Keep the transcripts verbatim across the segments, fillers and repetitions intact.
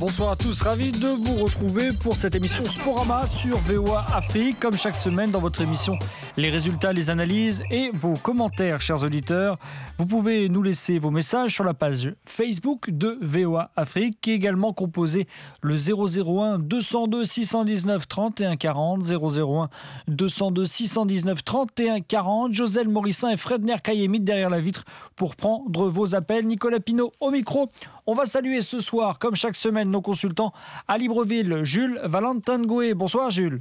Bonsoir à tous, ravi de vous retrouver pour cette émission Sporama sur V O A Afrique. Comme chaque semaine dans votre émission, les résultats, les analyses et vos commentaires, chers auditeurs. Vous pouvez nous laisser vos messages sur la page Facebook de V O A Afrique, qui est également composée le zéro zéro un deux cent deux six cent dix-neuf trente et un quarante, zéro zéro un deux cent deux six cent dix-neuf trente et un quarante. Joselle Morissin et Fred Nerkayemit derrière la vitre pour prendre vos appels. Nicolas Pinault au micro. On va saluer ce soir, comme chaque semaine, nos consultants à Libreville, Jules Valentin Goué. Bonsoir Jules.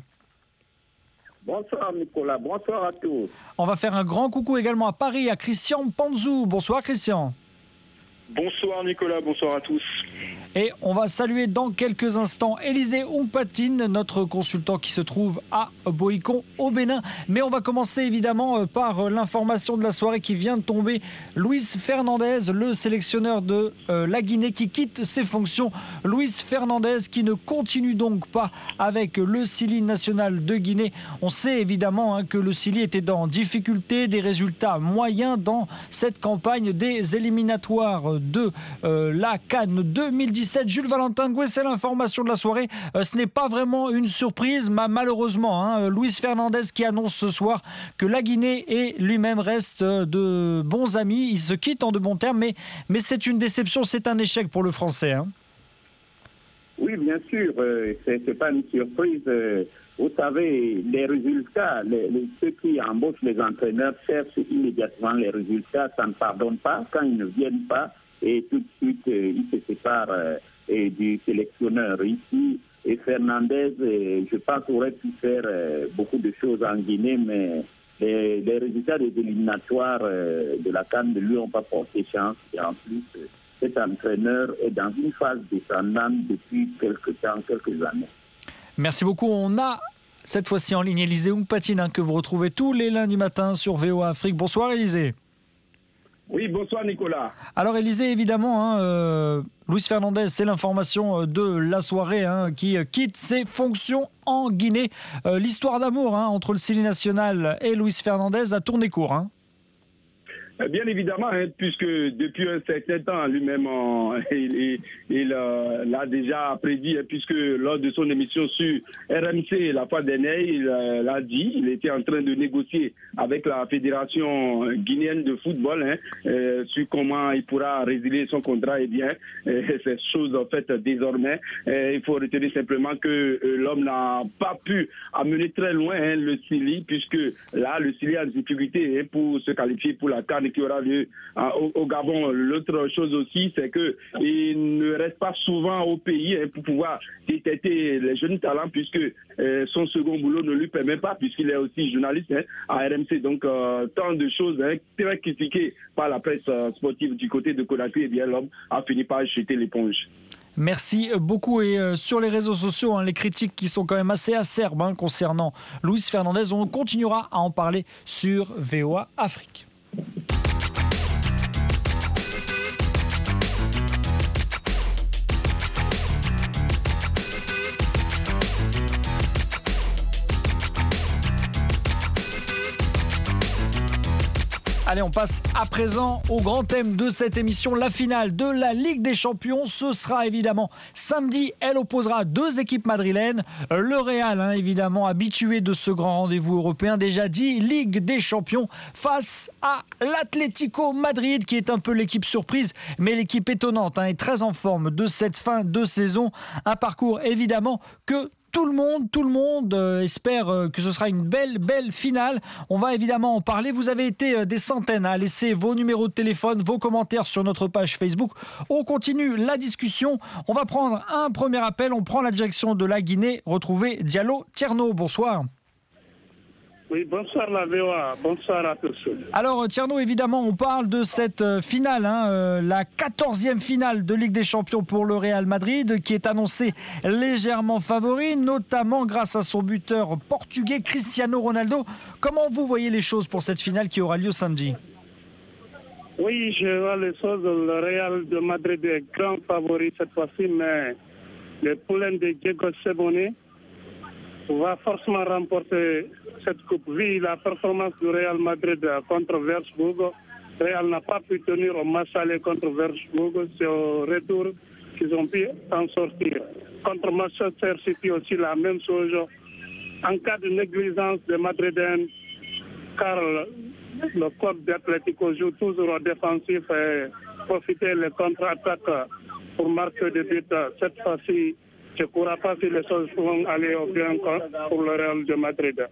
Bonsoir Nicolas, bonsoir à tous. On va faire un grand coucou également à Paris, à Christian Panzou. Bonsoir Christian. Bonsoir Nicolas, bonsoir à tous. Et on va saluer dans quelques instants Élisée Oungpatine, notre consultant qui se trouve à Boïcon au Bénin. Mais on va commencer évidemment par l'information de la soirée qui vient de tomber. Luis Fernandez, le sélectionneur de euh, la Guinée qui quitte ses fonctions. Luis Fernandez qui ne continue donc pas avec le Sili national de Guinée. On sait évidemment hein, que le Sili était dans difficulté, des résultats moyens dans cette campagne des éliminatoires de euh, la CAN deux mille dix-sept. Jules Valentin Goué, c'est l'information de la soirée. Euh, ce n'est pas vraiment une surprise, mais malheureusement, hein, Luis Fernandez qui annonce ce soir que la Guinée et lui-même restent de bons amis. Ils se quittent en de bons termes, mais, mais c'est une déception, c'est un échec pour le Français. Hein. Oui, bien sûr, euh, c'est, c'est pas une surprise. Euh, vous savez, les résultats, les, les, ceux qui embauchent les entraîneurs cherchent immédiatement les résultats. Ça ne pardonne pas quand ils ne viennent pas. Et tout de suite, euh, il se sépare euh, et du sélectionneur ici. Et Fernandez, euh, je pense, aurait pu faire euh, beaucoup de choses en Guinée, mais les, les résultats des éliminatoires euh, de la CAN ne lui ont pas porté chance. Et en plus, euh, cet entraîneur est dans une phase descendante depuis quelques temps, quelques années. Merci beaucoup. On a cette fois-ci en ligne Élisée Oungpatine, hein, que vous retrouvez tous les lundis matins sur V O A Afrique. Bonsoir Élisée. Oui, bonsoir Nicolas. Alors Élisée, évidemment, hein, euh, Luis Fernandez, c'est l'information de la soirée hein, qui quitte ses fonctions en Guinée. Euh, l'histoire d'amour hein, entre le Sili national et Luis Fernandez a tourné court. Hein. Bien évidemment, hein, puisque depuis un certain temps, lui-même, euh, il, il, il euh, l'a déjà prédit, hein, puisque lors de son émission sur R M C la fois dernière, il euh, l'a dit, il était en train de négocier avec la Fédération guinéenne de football hein, euh, sur comment il pourra résilier son contrat. Eh bien, euh, c'est chose en fait désormais. Euh, il faut retenir simplement que euh, l'homme n'a pas pu amener très loin hein, le Sili, puisque là, le Sili a une difficulté hein, pour se qualifier pour la CAN qui aura lieu hein, au, au Gabon. L'autre chose aussi, c'est que il ne reste pas souvent au pays hein, pour pouvoir détecter les jeunes talents, puisque euh, son second boulot ne lui permet pas, puisqu'il est aussi journaliste hein, à R M C. Donc, euh, tant de choses hein, très critiquées par la presse euh, sportive du côté de Conakry, et bien l'homme a fini par jeter l'éponge. Merci beaucoup. Et euh, sur les réseaux sociaux, hein, les critiques qui sont quand même assez acerbes hein, concernant Luis Fernandez, on continuera à en parler sur V O A Afrique. Allez, on passe à présent au grand thème de cette émission, la finale de la Ligue des Champions. Ce sera évidemment samedi. Elle opposera deux équipes madrilènes. Le Real, hein, évidemment, habitué de ce grand rendez-vous européen, déjà dit, Ligue des Champions, face à l'Atlético Madrid, qui est un peu l'équipe surprise, mais l'équipe étonnante hein, et très en forme de cette fin de saison. Un parcours, évidemment, que Tout le monde, tout le monde euh, espère euh, que ce sera une belle, belle finale. On va évidemment en parler. Vous avez été euh, des centaines à laisser vos numéros de téléphone, vos commentaires sur notre page Facebook. On continue la discussion. On va prendre un premier appel. On prend la direction de la Guinée. Retrouver Diallo Tierno. Bonsoir. Oui, bonsoir la V O A, bonsoir à tous. Alors Tierno, évidemment, on parle de cette euh, finale, hein, euh, la quatorzième finale de Ligue des Champions pour le Real Madrid, qui est annoncée légèrement favori, notamment grâce à son buteur portugais Cristiano Ronaldo. Comment vous voyez les choses pour cette finale qui aura lieu samedi ? Oui, je vois les choses. Le Real de Madrid est grand favori cette fois-ci, mais le poulain de Diego Simeone va forcément remporter cette coupe. Vu la performance du Real Madrid contre Wolfsburg, le Real n'a pas pu tenir au match aller contre Wolfsburg. C'est au retour qu'ils ont pu en sortir. Contre Manchester City aussi, la même chose. En cas de négligence de Madrilène, car le, le club d'Atlético joue toujours au défensif et profiter les contre-attaques pour marquer des buts. Cette fois-ci, je ne crois pas si les choses vont aller au bien pour le Real de Madrid.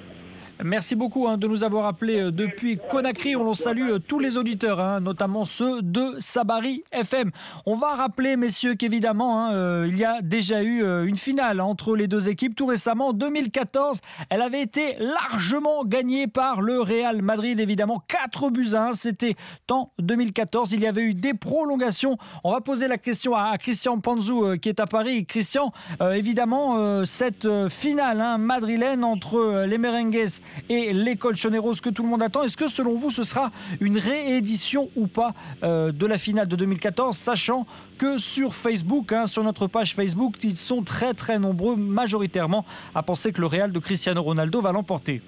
Merci beaucoup hein, de nous avoir appelés euh, depuis Conakry. On salue euh, tous les auditeurs, hein, notamment ceux de Sabari F M. On va rappeler, messieurs, qu'évidemment, hein, euh, il y a déjà eu euh, une finale entre les deux équipes tout récemment. En deux mille quatorze, elle avait été largement gagnée par le Real Madrid, évidemment. quatre buts à un, c'était en deux mille quatorze. Il y avait eu des prolongations. On va poser la question à, à Christian Panzou, euh, qui est à Paris. Christian, euh, évidemment, euh, cette euh, finale hein, madrilène entre euh, les Merengues et les Colchoneros que tout le monde attend. Est-ce que selon vous ce sera une réédition ou pas euh, de la finale de deux mille quatorze, sachant que sur Facebook, hein, sur notre page Facebook, ils sont très très nombreux majoritairement à penser que le Real de Cristiano Ronaldo va l'emporter?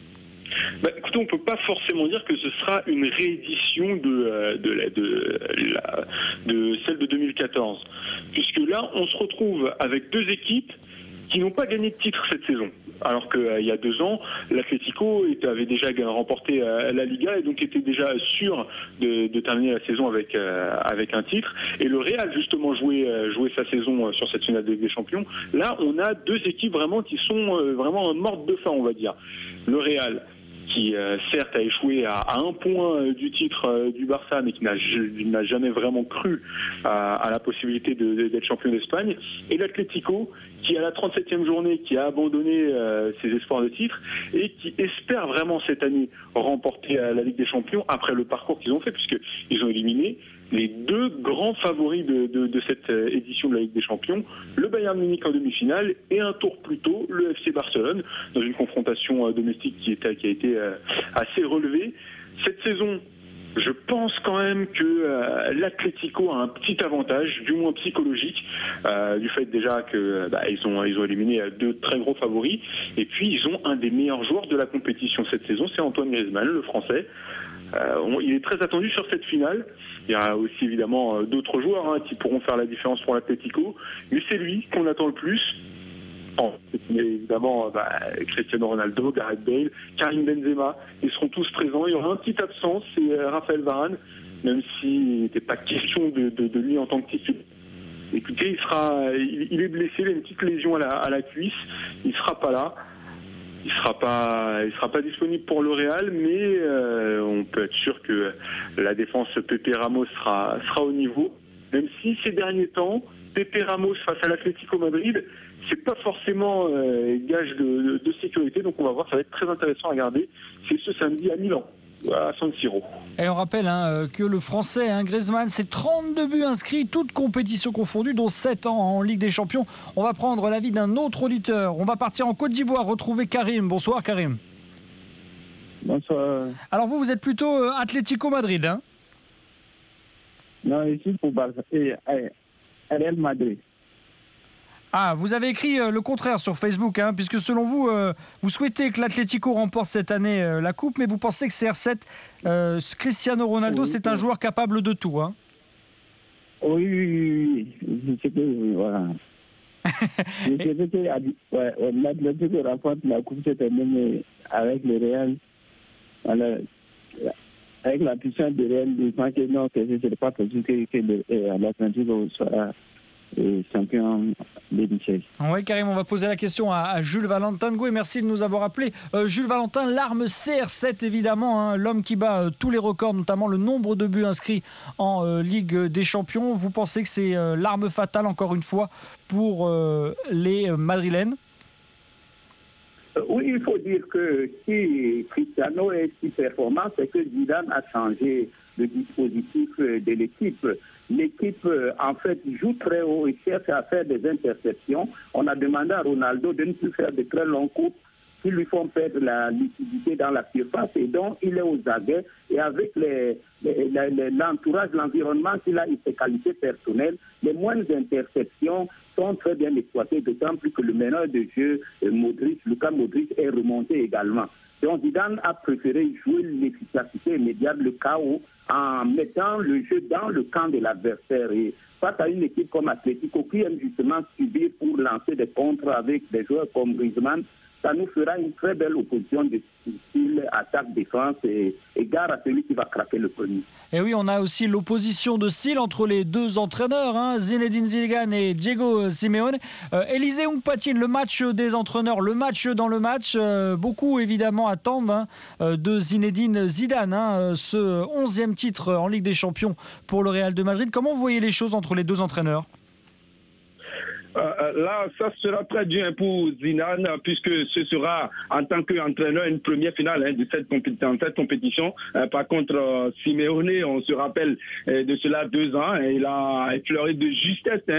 Bah, écoutez, on ne peut pas forcément dire que ce sera une réédition de, euh, de, la, de, la, de celle de deux mille quatorze, puisque là on se retrouve avec deux équipes qui n'ont pas gagné de titre cette saison. Alors qu'il euh, y a deux ans, l'Atlético avait déjà remporté euh, la Liga et donc était déjà sûr de, de terminer la saison avec, euh, avec un titre. Et le Real, justement, jouait, euh, jouait sa saison euh, sur cette finale de Ligue des Champions. Là, on a deux équipes vraiment qui sont euh, vraiment mortes de faim, on va dire. Le Real, qui euh, certes a échoué à, à un point euh, du titre euh, du Barça, mais qui n'a, n'a jamais vraiment cru à, à la possibilité de, de, d'être champion d'Espagne, et l'Atlético, qui à la trente-septième journée, qui a abandonné euh, ses espoirs de titre, et qui espère vraiment cette année remporter euh, la Ligue des Champions après le parcours qu'ils ont fait, puisqu'ils ont éliminé les deux grands favoris de, de, de cette édition de la Ligue des Champions, le Bayern Munich en demi-finale et un tour plus tôt, le F C Barcelone, dans une confrontation euh, domestique qui, était, qui a été euh, assez relevée. Cette saison, je pense quand même que euh, l'Atlético a un petit avantage, du moins psychologique, euh, du fait déjà que bah, ils ont ils ont éliminé deux très gros favoris, et puis ils ont un des meilleurs joueurs de la compétition cette saison, c'est Antoine Griezmann, le Français. Euh, on, il est très attendu sur cette finale. Il y a aussi évidemment euh, d'autres joueurs hein, qui pourront faire la différence pour l'Atlético, mais c'est lui qu'on attend le plus. Bon, évidemment, bah, Cristiano Ronaldo, Gareth Bale, Karim Benzema, ils seront tous présents. Il y aura un petit absence, c'est euh, Raphaël Varane, même s'il n'était pas question de, de, de lui en tant que titulaire. Écoutez, il sera, il, il est blessé, il a une petite lésion à la, à la cuisse, il sera pas là. Il sera pas, il sera pas disponible pour le Real, mais euh, on peut être sûr que la défense Pepe Ramos sera, sera au niveau. Même si ces derniers temps, Pepe Ramos face à l'Atlético Madrid, c'est pas forcément euh, gage de, de, de sécurité. Donc on va voir, ça va être très intéressant à regarder. C'est ce samedi à Milan, à San Siro. Et on rappelle hein, que le Français, hein, Griezmann, c'est trente-deux buts inscrits, toutes compétitions confondues, dont sept ans en Ligue des Champions. On va prendre l'avis d'un autre auditeur. On va partir en Côte d'Ivoire, retrouver Karim. Bonsoir Karim. Bonsoir. Alors vous, vous êtes plutôt euh, Atlético Madrid, hein? Non, ici pour Barça et Real Madrid. Ah, vous avez écrit euh, le contraire sur Facebook, hein, puisque selon vous, euh, vous souhaitez que l'Atlético remporte cette année euh, la Coupe, mais vous pensez que C R sept, euh, Cristiano Ronaldo, oui, c'est un joueur capable de tout, hein? Oui, oui, oui, oui. C'est que, voilà. Je sais que ouais, l'Atlético remporte la Coupe cette année, mais avec le Real, voilà, avec la puissance du Real, je pense que non, que ce n'est pas possible que, que l'Atlético soit champion de Michel. Oui, Karim, on va poser la question à, à Jules Valentin de Gouet. Merci de nous avoir appelés. Euh, Jules Valentin, l'arme C R sept, évidemment, hein, l'homme qui bat euh, tous les records, notamment le nombre de buts inscrits en euh, Ligue des Champions. Vous pensez que c'est euh, l'arme fatale, encore une fois, pour euh, les euh, Madrilènes? Oui, il faut dire que si Cristiano est si performant, c'est que Zidane a changé le dispositif de l'équipe. L'équipe, en fait, joue très haut et cherche à faire des interceptions. On a demandé à Ronaldo de ne plus faire de très longs coups qui lui font perdre la lucidité dans la surface et donc il est aux aguets et avec les, les, les, l'entourage, l'environnement qu'il a et ses qualités personnelles, les moindres interceptions sont très bien exploitées, d'autant plus que le meneur de jeu, Modric, Luka Modric, est remonté également. Donc Zidane a préféré jouer l'efficacité immédiate, le chaos, en mettant le jeu dans le camp de l'adversaire. Et face à une équipe comme Atlético qui aime justement subir pour lancer des contres avec des joueurs comme Griezmann, ça nous fera une très belle opposition de style attaque-défense et, et gare à celui qui va craquer le premier. Et oui, on a aussi l'opposition de style entre les deux entraîneurs, hein, Zinedine Zidane et Diego Simeone. Euh, Élisée Oungpatine, le match des entraîneurs, le match dans le match, euh, beaucoup évidemment attendent hein, de Zinedine Zidane, hein, ce onzième titre en Ligue des Champions pour le Real de Madrid. Comment vous voyez les choses entre les deux entraîneurs ? Euh, là, ça sera très dur pour Zidane, puisque ce sera en tant qu'entraîneur une première finale hein, de cette, compé- cette compétition. Euh, par contre, euh, Simeone, on se rappelle euh, de cela deux ans, hein, il a effleuré de justesse hein,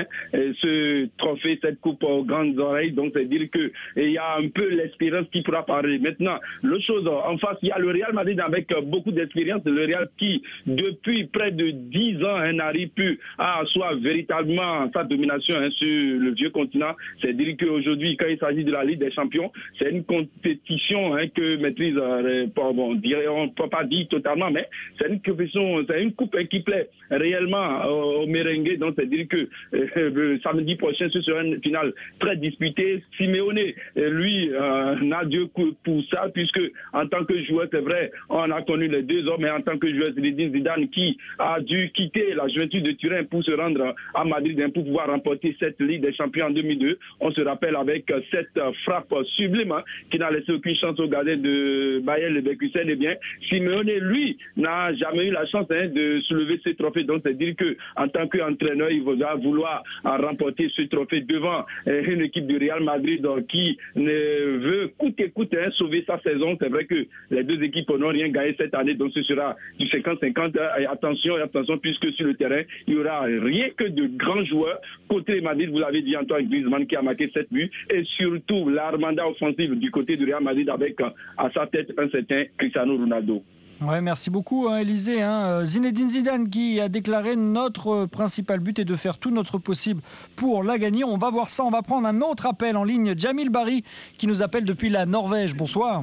ce trophée, cette coupe aux grandes oreilles. Donc, c'est-à-dire qu'il y a un peu l'expérience qui pourra parler. Maintenant, l'autre chose, en face, il y a le Real Madrid avec beaucoup d'expérience. Le Real qui, depuis près de dix ans, hein, n'arrive plus à asseoir véritablement sa domination hein, sur le le vieux continent. C'est-à-dire qu'aujourd'hui, quand il s'agit de la Ligue des Champions, c'est une compétition hein, que maîtrise, euh, bon, on ne peut pas dire totalement, mais c'est une compétition, c'est une coupe qui plaît réellement euh, au merengue. Donc, c'est-à-dire que euh, le samedi prochain, ce sera une finale très disputée. Simeone, lui, euh, n'a Dieu pour ça, puisque en tant que joueur, c'est vrai, on a connu les deux hommes, mais en tant que joueur, Zinedine Zidane qui a dû quitter la Juventus de Turin pour se rendre à Madrid pour pouvoir remporter cette Ligue des Champions en deux mille deux. On se rappelle avec cette frappe sublime hein, qui n'a laissé aucune chance au gardien de Bayer Leverkusen. Eh bien, Simeone, lui, n'a jamais eu la chance hein, de soulever ce trophée. Donc, c'est-à-dire qu'en tant qu'entraîneur, il va vouloir remporter ce trophée devant euh, une équipe du Real Madrid euh, qui ne veut coûte que coûte hein, sauver sa saison. C'est vrai que les deux équipes n'ont rien gagné cette année, donc ce sera du cinquante cinquante. Et attention, attention, puisque sur le terrain, il n'y aura rien que de grands joueurs. Côté Madrid, vous l'avez dit, Antoine Griezmann qui a marqué sept buts, et surtout l'armada offensive du côté du Real Madrid avec à sa tête un certain Cristiano Ronaldo. Ouais, merci beaucoup, hein, Élisée. Hein. Zinedine Zidane qui a déclaré notre principal but est de faire tout notre possible pour la gagner. On va voir ça, on va prendre un autre appel en ligne. Jamil Bari qui nous appelle depuis la Norvège. Bonsoir.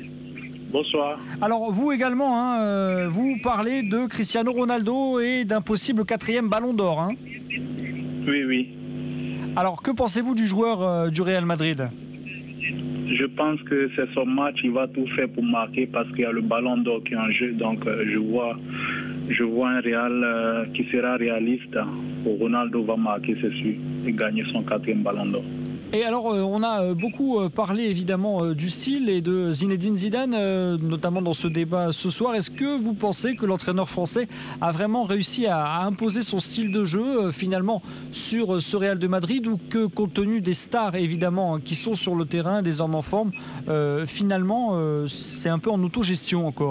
Bonsoir. Alors vous également, hein, euh, vous parlez de Cristiano Ronaldo et d'un possible quatrième ballon d'or. Hein. Oui, oui. Alors que pensez-vous du joueur euh, du Real Madrid ? Je pense que c'est son match, il va tout faire pour marquer parce qu'il y a le ballon d'or qui est en jeu. Donc euh, je vois je vois un Real euh, qui sera réaliste. Ronaldo va marquer, c'est sûr, et gagner son quatrième ballon d'or. Et alors, euh, on a beaucoup euh, parlé évidemment euh, du style et de Zinedine Zidane, euh, notamment dans ce débat ce soir. Est-ce que vous pensez que l'entraîneur français a vraiment réussi à, à imposer son style de jeu euh, finalement sur euh, ce Real de Madrid, ou que compte tenu des stars évidemment qui sont sur le terrain, des hommes en forme, euh, finalement euh, c'est un peu en autogestion encore ?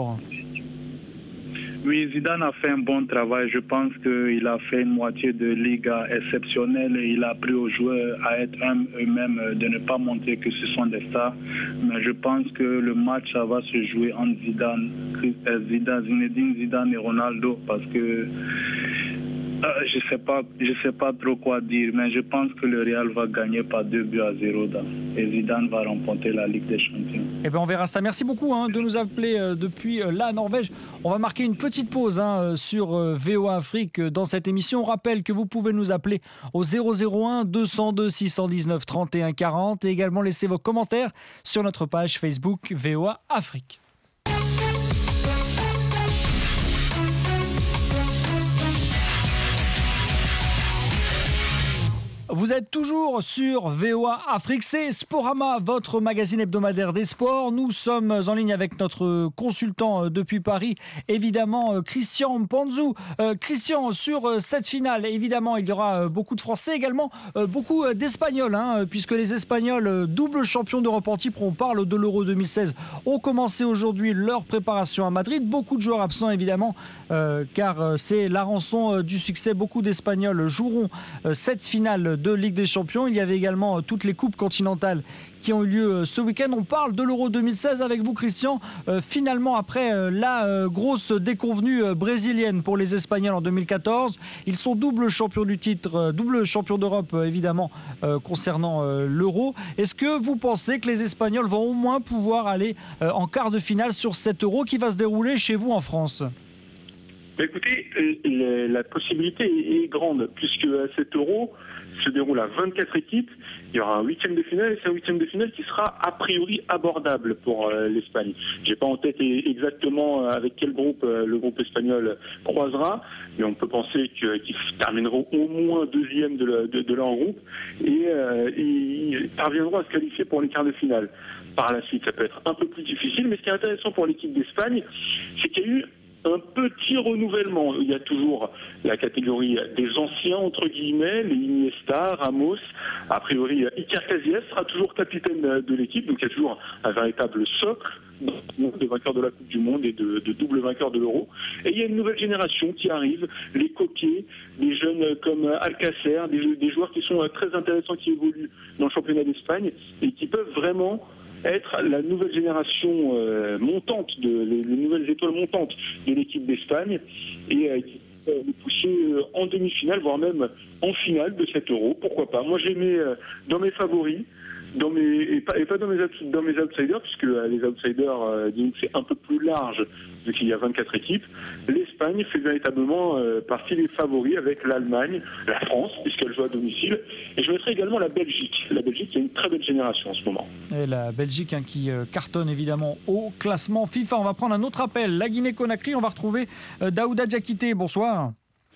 Oui, Zidane a fait un bon travail. Je pense qu'il a fait une moitié de Liga exceptionnelle et il a appris aux joueurs à être eux-mêmes, de ne pas montrer que ce sont des stars. Mais je pense que le match, ça va se jouer entre Zidane, Zidane, Zinedine Zidane et Ronaldo, parce que euh, je sais pas, je sais pas trop quoi dire, mais je pense que le Real va gagner par deux buts à zéro dans, et Zidane va remporter la Ligue des Champions. Eh bien, on verra ça. Merci beaucoup hein, de nous appeler euh, depuis euh, la Norvège. On va marquer une petite pause hein, sur euh, V O A Afrique euh, dans cette émission. On rappelle que vous pouvez nous appeler au zéro zéro un deux cent deux six cent dix-neuf trente et un quarante et également laisser vos commentaires sur notre page Facebook V O A Afrique. Vous êtes toujours sur V O A Afrique, c'est Sporama, votre magazine hebdomadaire des sports. Nous sommes en ligne avec notre consultant depuis Paris, évidemment Christian Mpanzu. Euh, Christian, sur cette finale, évidemment, il y aura beaucoup de Français, également beaucoup d'Espagnols, hein, puisque les Espagnols, double champions d'Europe en titre, on parle de l'Euro deux mille seize, ont commencé aujourd'hui leur préparation à Madrid. Beaucoup de joueurs absents, évidemment, euh, car c'est la rançon du succès. Beaucoup d'Espagnols joueront cette finale de Ligue des Champions. Il y avait également toutes les coupes continentales qui ont eu lieu ce week-end. On parle de l'Euro deux mille seize avec vous, Christian. Euh, finalement, après euh, la euh, grosse déconvenue euh, brésilienne pour les Espagnols en deux mille quatorze, ils sont double champions du titre, euh, double champion d'Europe euh, évidemment euh, concernant euh, l'Euro. Est-ce que vous pensez que les Espagnols vont au moins pouvoir aller euh, en quart de finale sur cet Euro qui va se dérouler chez vous en France ? Écoutez, la possibilité est grande, puisque à cet Euro se déroule à vingt-quatre équipes. Il y aura un huitième de finale, et c'est un huitième de finale qui sera a priori abordable pour l'Espagne. Je n'ai pas en tête exactement avec quel groupe le groupe espagnol croisera, mais on peut penser qu'ils termineront au moins deuxième de, le, de, de leur groupe, et euh, ils parviendront à se qualifier pour les quarts de finale. Par la suite, ça peut être un peu plus difficile, mais ce qui est intéressant pour l'équipe d'Espagne, c'est qu'il y a eu un petit renouvellement. Il y a toujours la catégorie des anciens, entre guillemets, les Iniesta, Ramos. A priori, Iker Casillas sera toujours capitaine de l'équipe, donc il y a toujours un véritable socle de vainqueurs de la Coupe du Monde et de, de double vainqueurs de l'Euro. Et il y a une nouvelle génération qui arrive, les coquets, des jeunes comme Alcacer, des, des joueurs qui sont très intéressants, qui évoluent dans le championnat d'Espagne et qui peuvent vraiment être la nouvelle génération euh, montante, de, les, les nouvelles étoiles montantes de l'équipe d'Espagne et euh, qui peut nous pousser euh, en demi-finale, voire même en finale de cet Euro. Pourquoi pas? Moi, j'ai mis euh, dans mes favoris, dans mes, et, pas, et pas dans mes, dans mes outsiders, puisque euh, les outsiders, euh, disons que c'est un peu plus large, vu qu'il y a vingt-quatre équipes. L'Espagne fait véritablement euh, partie des favoris avec l'Allemagne, la France, puisqu'elle joue à domicile. Et je mettrai également la Belgique. La Belgique, il y a une très belle génération en ce moment. Et la Belgique hein, qui euh, cartonne évidemment au classement FIFA. On va prendre un autre appel. La Guinée-Conakry, on va retrouver euh, Daouda Diakité. Bonsoir.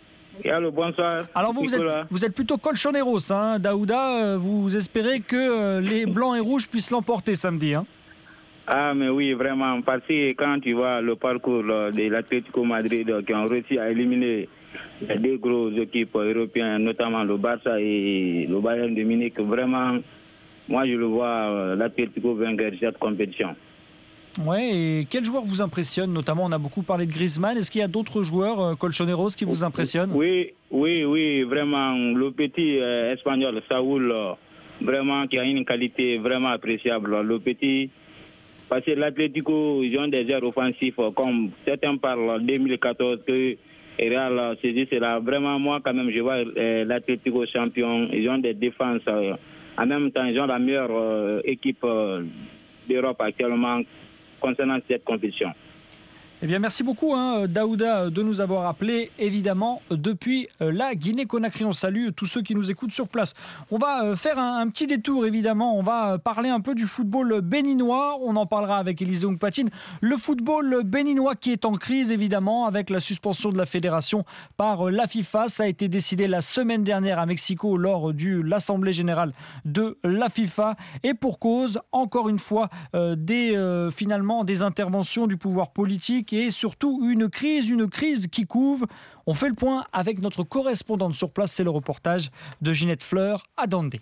Allô, bonsoir. Alors vous, vous êtes, vous êtes plutôt colchoneros, hein, Daouda. Vous espérez que euh, les Blancs et Rouges puissent l'emporter samedi, hein? Ah, mais oui, vraiment. Parce que quand tu vois le parcours de l'Atlético Madrid qui ont réussi à éliminer les deux grosses équipes européennes, notamment le Barça et le Bayern de Munich, vraiment, moi je le vois, l'Atlético vainqueur de cette compétition. Ouais, et quel joueur vous impressionne? Notamment, on a beaucoup parlé de Griezmann. Est-ce qu'il y a d'autres joueurs euh, colchoneros qui vous impressionnent? Oui, oui, oui, vraiment. Le petit euh, espagnol, Saúl, euh, vraiment, qui a une qualité vraiment appréciable. Le petit, parce que l'Atlético, ils ont des airs offensifs, comme certains parlent en deux mille quatorze, que Real s'est dit, c'est là. Vraiment, moi, quand même, je vois euh, l'Atlético champion. Ils ont des défenses. Euh, en même temps, ils ont la meilleure euh, équipe euh, d'Europe actuellement concernant cette compétition. Eh bien, merci beaucoup, hein, Daouda, de nous avoir appelé, évidemment, depuis la Guinée-Conakry. On salue tous ceux qui nous écoutent sur place. On va faire un, un petit détour, évidemment. On va parler un peu du football béninois. On en parlera avec Élisée Oungpatine. Le football béninois qui est en crise, évidemment, avec la suspension de la fédération par la FIFA. Ça a été décidé la semaine dernière à Mexico lors de l'Assemblée générale de la FIFA. Et pour cause, encore une fois, euh, des, euh, finalement, des interventions du pouvoir politique et surtout une crise, une crise qui couve. On fait le point avec notre correspondante sur place, c'est le reportage de Ginette Fleur à Dandé.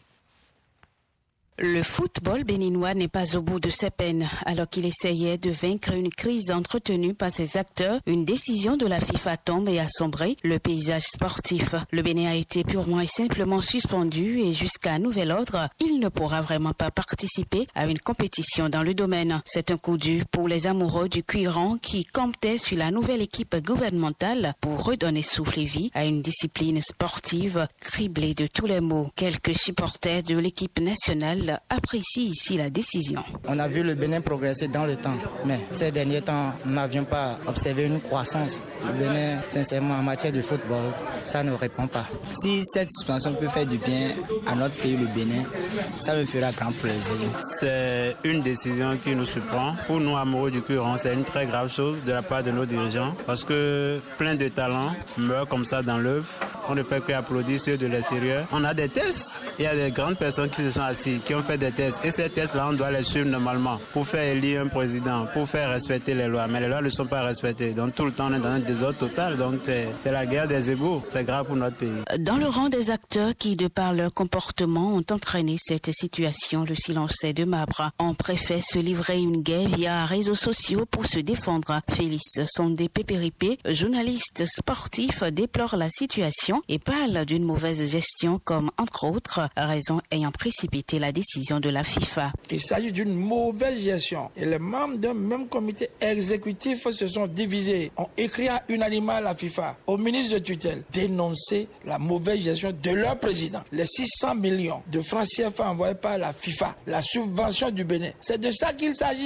Le football béninois n'est pas au bout de ses peines. Alors qu'il essayait de vaincre une crise entretenue par ses acteurs, une décision de la FIFA tombe et assombrit le paysage sportif. Le Bénin a été purement et simplement suspendu et jusqu'à nouvel ordre, il ne pourra vraiment pas participer à une compétition dans le domaine. C'est un coup dur pour les amoureux du cuiran qui comptaient sur la nouvelle équipe gouvernementale pour redonner souffle et vie à une discipline sportive criblée de tous les maux. Quelques supporters de l'équipe nationale apprécie ici la décision. On a vu le Bénin progresser dans le temps, mais ces derniers temps, nous n'avions pas observé une croissance. Le Bénin, sincèrement, en matière de football, ça ne répond pas. Si cette suspension peut faire du bien à notre pays, le Bénin, ça me fera grand plaisir. C'est une décision qui nous surprend. Pour nous, amoureux du cuiran, c'est une très grave chose de la part de nos dirigeants, parce que plein de talents meurent comme ça dans l'œuf. On ne fait qu'applaudir ceux de l'extérieur. On a des tests. il y a des grandes personnes qui se sont assises, qui ont fait des tests. Et ces tests-là, on doit les suivre normalement pour faire élire un président, pour faire respecter les lois. Mais les lois ne sont pas respectées. Donc tout le temps, on est dans un désordre total. Donc c'est, c'est la guerre des égaux. C'est grave pour notre pays. Dans le rang des acteurs qui, de par leur comportement, ont entraîné cette situation, le silence est de marbre. On préfère se livrer une guerre via réseaux sociaux pour se défendre. Félix Sondé Pépéripé, journaliste sportif, déplore la situation et parle d'une mauvaise gestion comme, entre autres, raison ayant précipité la décision de la FIFA. Il s'agit d'une mauvaise gestion et les membres d'un même comité exécutif se sont divisés, ont écrit à unanimement à la FIFA, au ministre de tutelle, dénoncer la mauvaise gestion de leur président. Les six cents millions de francs C F A envoyés par la FIFA, la subvention du Bénin, c'est de ça qu'il s'agit.